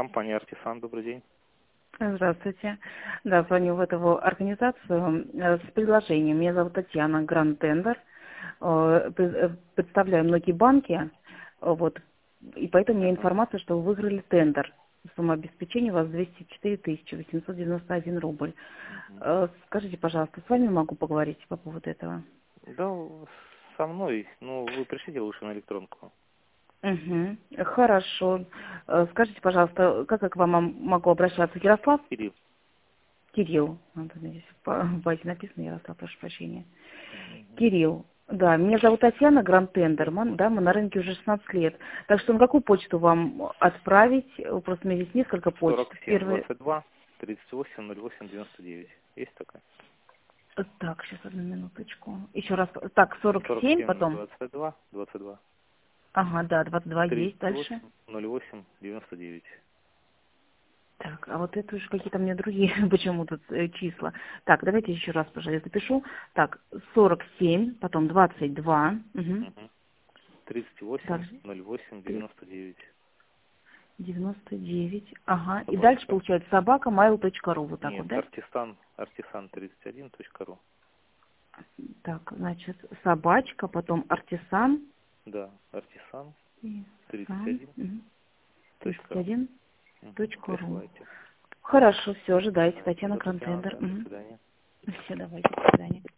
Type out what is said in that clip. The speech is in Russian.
Компания «Артисан», добрый день. Здравствуйте. Да, звоню в эту организацию с предложением. Меня зовут Татьяна, Гранд Тендер. Представляю многие банки, вот, и поэтому у меня информация, что вы выиграли тендер. Сумма обеспечения у вас 204 891 рубль. Скажите, пожалуйста, с вами могу поговорить по поводу этого? Да, со мной. Ну, вы пришлите лучше на электронку. Угу. Хорошо. Скажите, пожалуйста, как я к вам могу обращаться? Ярослав? Кирилл. Кирилл. Вот здесь в базе написано Ярослав, прошу прощения. Кирилл. Да, меня зовут Татьяна, Гранд Тендерман, да, мы на рынке уже 16 лет. Так что на какую почту вам отправить? Просто у меня здесь несколько почт. 47 22 38 08 99. Есть такая? Так, сейчас одну минуточку. Еще раз. Так, 47, 47 потом. 22 22 Ага, да, 22 есть 38 дальше. 08 99. Так, а вот это уже какие-то мне другие почему тут числа. Так, давайте еще раз, пожалуйста, запишу. Так, 47, потом 22. Угу. Угу. 38 Дальше. 08 99. 99. Ага. И дальше Собачка. получается собака mail.ru. Вот так вот, Нет, да? артисан31.ру. Так, значит, собачка, потом артисан. Да, артисан Сан, 31.ру. 31.ру. Присылайте. Хорошо, все, ожидайте. Да. Татьяна До 15. Крантендер. До свидания. Все, давайте, до свидания.